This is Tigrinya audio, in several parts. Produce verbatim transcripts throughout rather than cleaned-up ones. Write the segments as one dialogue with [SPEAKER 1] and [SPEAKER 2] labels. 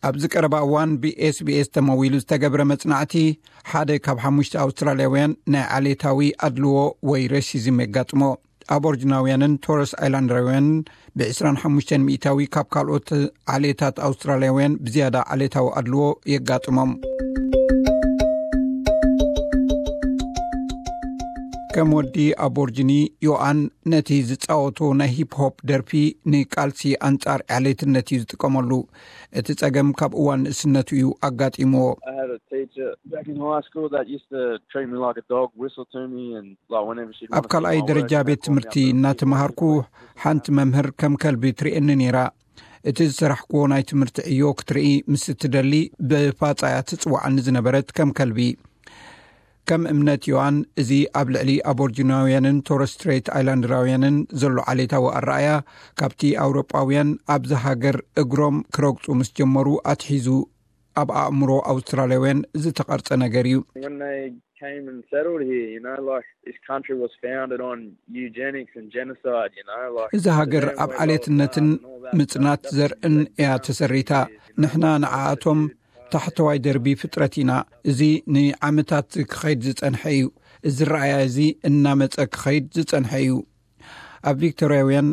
[SPEAKER 1] ኣብዚ ቀረባ እዋን ብኤስቢኤስ ተመዊሉ ዝተገብረ መጽናዕቲ ሓደ ካብ ሓሙሽተ ኣውስትራልያውያን ናይ ዓሌታዊ ኣድልዎ ወይ ሬሲዝም የጋጥሞ ኣቦርጅናውያንን ቶረስ ኣይላንዳውያንን ብ25 ሚእታዊ ካብ ካልኦት ዓሌታት ኣውስትራልያውያን ብዝያዳ ዓሌታዊ ኣድልዎ የጋጥሞም ከም ወዲ ኣቦርጅኒ ዮአን ነቲ ዝፃወቶ ናይ ሂፕ-ሆፕ ደርፊ ንቃልሲ አንጻር ዓሌትነት እዩ ዝጥቀመሉ እቲ ጸገም ካብ እዋን ንእስነቱ እዩ ኣጋጢሞ ኣብ ካልኣይ ደረጃ ቤት ትምህርቲ እናተምሃርኩ ሓንቲ መምህር ከም ከልቢ ትርእየኒ ነይራ እቲ ዝሰራሕክዎ ናይ ትምህርቲ ዕዮ ክትርኢ ምስ ትደሊ ብፋጻያ ትጽዋዕኒ ዝነበረት ከም ከልቢ ከም እምነት ዮአን እዚ ኣብ ልዕሊ ኣቦርጅናውያንን ቶረስ ስትሬት ኣይላንደራውያንን ዘሎ ዓሌታዊ ኣረኣያ ካብቲ ኣውሮጳውያን ኣብዚ ሃገር እግሮም ክረግፁ ምስ ጀመሩ ኣትሒዙ ኣብ ኣእምሮ ኣውስትራልያውያን ዝተቐርጸ ነገር እዩ
[SPEAKER 2] came and settled here you know like this country was founded on eugenics and genocide you know like
[SPEAKER 1] እዚ ሃገር ኣብ ዓሌትነትን ምጽናት ዘርእን እያ ተሰሪታ ንሕና ንዓኣቶም ታሕተዋይ ደርቢ ፍጥረት ኢና እዚ ንዓመታት ክኸይድ ዝጸንሐ እዩ እዚ ረኣያ እዚ እናመጸ ክኸይድ ዝጸንሐ እዩ ኣብ ቪክቶሪያውያን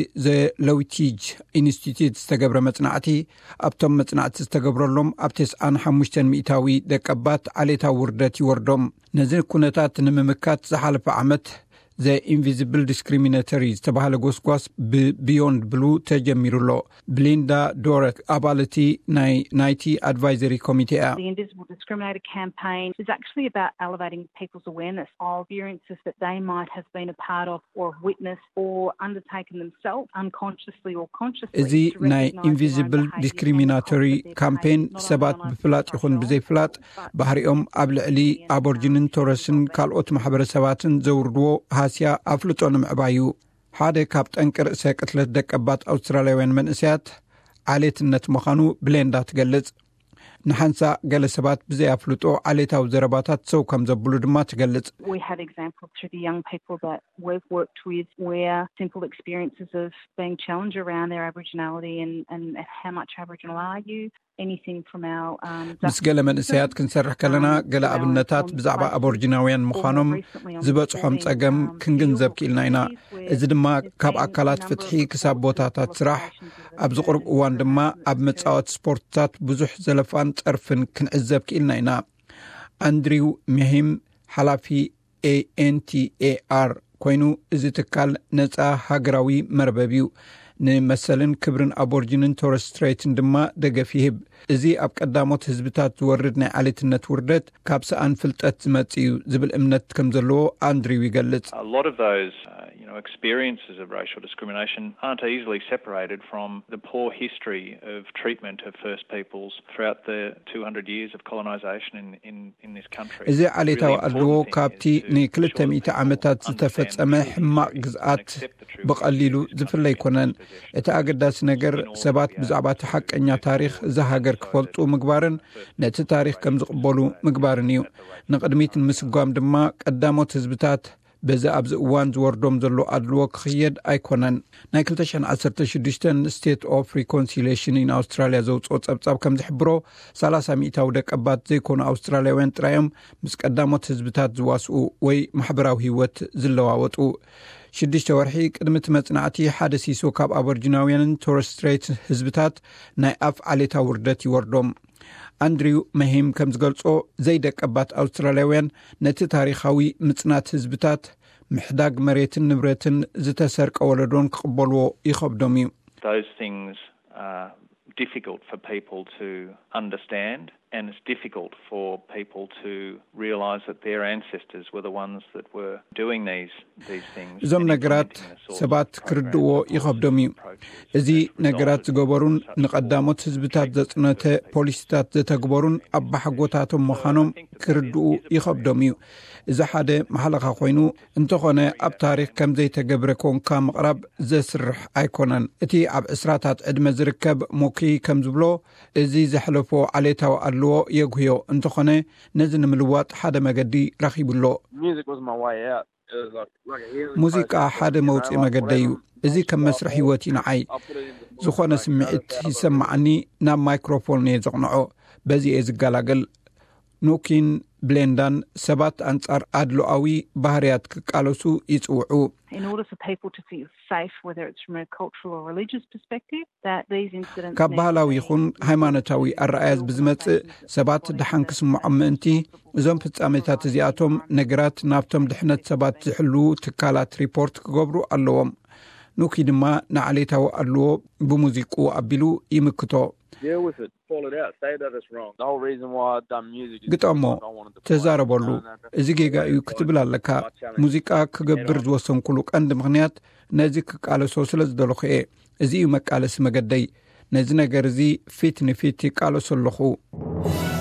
[SPEAKER 1] ብዘለዊቲጅ ኢንስቲትዩት ዝተገብረ መጽናዕቲ ኣብቶም መጽናዕቲ ዝተገብረሎም ኣብ ትስዓን ሓሙሽተን ሚእታዊ ደቀባት ዓሌታዊ ውርደት ይወርዶም ነዚ ኩነታት ንምምካት ዝሓለፈ ዓመት The Invisible Discriminatory ዝተባህለ ጎስጓስ ብቢዮንድ ብሉ ተጀሚሩሎ ብሊንዳ ዶረክ አባልቲ ናይ ናይቲ advisory committee
[SPEAKER 3] The Invisible Discriminator campaign is actually about elevating people's awareness of experiences that they might have been a part of or witnessed or undertaken themselves unconsciously or consciously
[SPEAKER 1] እዚ ናይ Invisible Discriminatory campaign ሰባት ብፍላጥ ይኹን ብዘይፍላጥ ባህሪኦም ኣብ ልዕሊ አቦርጂንን ቶረስን ካልኦት ማሕበረሰባትን ዘውርድዎ ሃስያ ኣፍልጦ ንምዕባዩ ሓደ ካብ ጠንቅር ሰቅትለት ደቀባት ኣውስትራልያውያን መንእስያት ዓሌትነት ምዃኑ ብሌንዳ ትገልጽ ንሓንሳ ገለ ሰባት ብዘይ ኣፍልጦ ዓሌታዊ ዘረባታት ሰው ከም ዘብሉ ድማ ትገልጽ
[SPEAKER 3] We have examples through the young people that we've worked with where simple experiences of being challenged around their Aboriginality and, and how much Aboriginal are you anything from our um
[SPEAKER 1] ምስ ገለ መንእስያት ክንሰርሕ ከለና ገለ ኣብነታት ብዛዕባ ኣቦርጂናውያን ምዃኖም ዝበጽሖም ጸገም ክንግንዘብ ክኢልና ኢና እዚ ድማ ካብ ኣካላት ፍትሒ ክሳብ ቦታታት ስራሕ ኣብ ዝቕርብ እዋን ድማ ኣብ መጻወት ስፖርትታት ብዙሕ ዘለፋን ጸርፍን ክንዕዘብ ክኢልና ኢና ኣንድሪው ሜሂም ሓላፊ A N T A R ኮይኑ እዚ ትካል ነጻ ሃገራዊ መርበብ እዩ ንመሰልን ክብርን ኣቦርጂንን ቶረስ ስትሬትን ድማ ደገፍ ይህብ እዚ ኣብ ቀዳሞት ህዝብታት ዝወርድ ናይ ዓሌትነት ውርደት ካብ ሰኣን ፍልጠት ዝመጽ እዩ ዝብል እምነት ከም ዘለዎ አንድሪው ይገልጽ
[SPEAKER 4] A lot of those uh, you know experiences of racial discrimination aren't easily separated from the poor history of treatment of First Peoples throughout the two hundred years of colonization in in in this country
[SPEAKER 1] እዚ ዓሌታዊ ኣድልዎ ካብቲ ንክልተ ሚእቲ ዓመታት ዝተፈጸመ ሕማቕ ግዝኣት ብቐሊሉ ዝፍለ ይኮነን እቲ ኣገዳሲ ነገር ሰባት ብዛዕባ እቲ ሓቀኛ ታሪኽ እዚ ሃገር ክፈልጡ ምግባርን ነቲ ታሪኽ ከም ዝቕበሉ ምግባርን እዩ ንቅድሚት ንምስጓም ድማ ቀዳሞት ህዝብታት በዚ ኣብዚ እዋን ዝወርዶም ዘሎ ኣድልዎ ክኽየድ ኣይኮነን ናይ ክልተ ሽሕን ዓሰርተ ሽዱሽተ ስቴት ኦፍ ሪኮንሲሌሽን ኢን ኣውስትራልያ ዘውፅኦ ጸብጻብ ከም ዝሕብሮ ሰላሳ ሚእታዊ ደቀባት ዘይኮኑ ኣውስትራልያውያን ጥራዮም ምስ ቀዳሞት ህዝብታት ዝዋስኡ ወይ ማሕበራዊ ህይወት ዝለዋወጡ ሽዱሽተ ወርሒ ቅድሚት መጽናዕቲ ሓደ ሲሶ ካብ አቦርጂናውያንን ቶረስ ስትሬት ህዝብታት ናይ ኣፍ ዓሌታዊ ውርደት ይወርዶም አንድሪው መሂም ከም ዝገልጾ ዘይደቀባት ኣውስትራልያውያን ነቲ ታሪኻዊ ምጽናት ህዝብታት ምሕዳግ መሬትን ንብረትን ዝተሰርቀ ወለዶን ክቕበልዎ ይኸብዶም እዩ
[SPEAKER 4] Those things are difficult for people to understand and it's difficult for people to realize that their ancestors were the ones that were doing these these things
[SPEAKER 1] እዞም ነገራት ሰባት ክርድዎ ይኸብዶም እዩ እዚ ነገራት ዝገበሩን ንቀዳሞት ህዝብታት ዘጽነተ ፖሊሲታት ዘተግበሩን ኣብ ባሕጎታቶም ምዃኖም ክርድኡ ይኸብዶም እዩ እዚ ሓደ መሓለኻ ኮይኑ እንተኾነ ኣብ ታሪኽ ከም ዘይተገብረ ኮንካ ምቕራብ ዘስርሕ ኣይኮነን እቲ ኣብ ዕስራታት ዕድመ ዝርከብ ሞኪ ከም ዝብሎ እዚ ዘሕለፎ ዓሌታዊ ኣልዎ የጉዮ እንተኾነ ነዚ ንምልዋጥ ሓደ መገዲ ረኺብሎ
[SPEAKER 2] Music was my way out
[SPEAKER 1] ሙዚቃ ሓደ መውፅኢ መገዲ እዩ እዚ ከም መስርሕ ህይወት ንዓይ ዝኾነ ስምዒት ይሰማዓኒ ናብ ማይክሮፎን የዘቕንዖ በዚ እየ ዝገላገል ኑኪን ብሌንዳን ሰባት አንጻር አድሎአዊ ባህሪያት ክቃለሱ ይጽውዑ
[SPEAKER 3] In order for people to feel safe, whether it's from a cultural or religious perspective, that these incidents...
[SPEAKER 1] ካብ ባህላዊ ይኹን ሃይማኖታዊ አረኣያዝ ብዝመጽእ ሰባት ድሓን ክስምዖም ምእንቲ እዞም ፍጻሜታት እዚኣቶም ነገራት ናብቶም ድሕነት ሰባት ዝሕሉ ትካላት ሪፖርት ክገብሩ ኣለዎም ኑኪ ድማ ንዓሌታዊ ኣለዎ ብሙዚቁ ኣቢሉ ይምክቶ
[SPEAKER 2] deal with it, call it out, say that it's wrong. The whole reason why I've done music is
[SPEAKER 1] ግጥሞ ተዛረበሉ እዚ ጌጋ እዩ ክትብል ኣለካ ሙዚቃ ክገብር ዝወሰንኩሉ ቀንዲ ምክንያት ነዚ ክቃለሶ ስለ ዝደለኹ እየ እዚ እዩ መቃለሲ መገደይ ነዚ ነገር እዚ ፊት ንፊት ይቃለሶ ኣለኹ